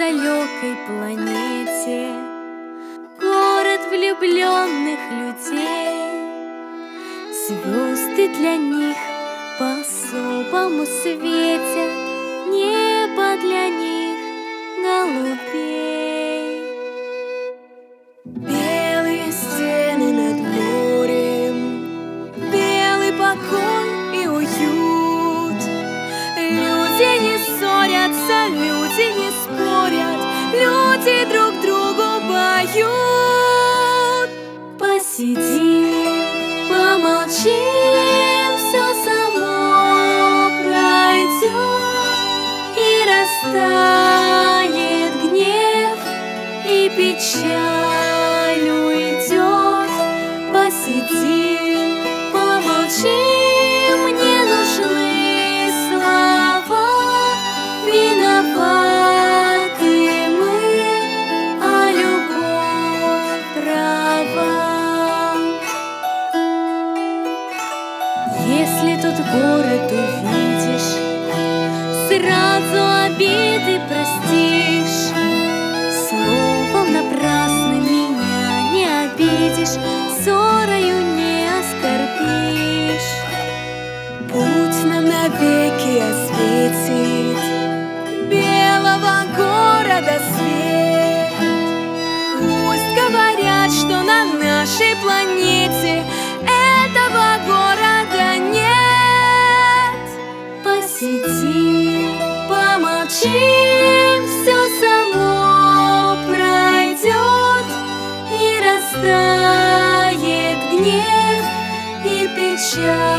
далекой планете, город влюбленных людей. Звезды для них по-особому светят, небо для них голубей. Белые стены над морем, белый покой и уют. Люди не ссорятся, люди не спорят, люди друг другу поют. Посидим, помолчим, все само пройдет, и растает гнев, и печаль уйдет. Посидим, помолчим, мне нужны слова. Виноваты мы, а любовь права. Если тот город увидишь, сразу обиды простишь. Словом напрасно меня не обидишь, ссорою не оскорбишь. Путь нам навеки осветит белого города свет. Пусть говорят, что на нашей планете этого города нет. Посидим, помолчим, все само пройдет, и растает гнев, и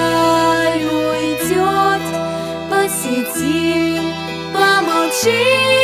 печаль уйдет. Посидим, помолчим.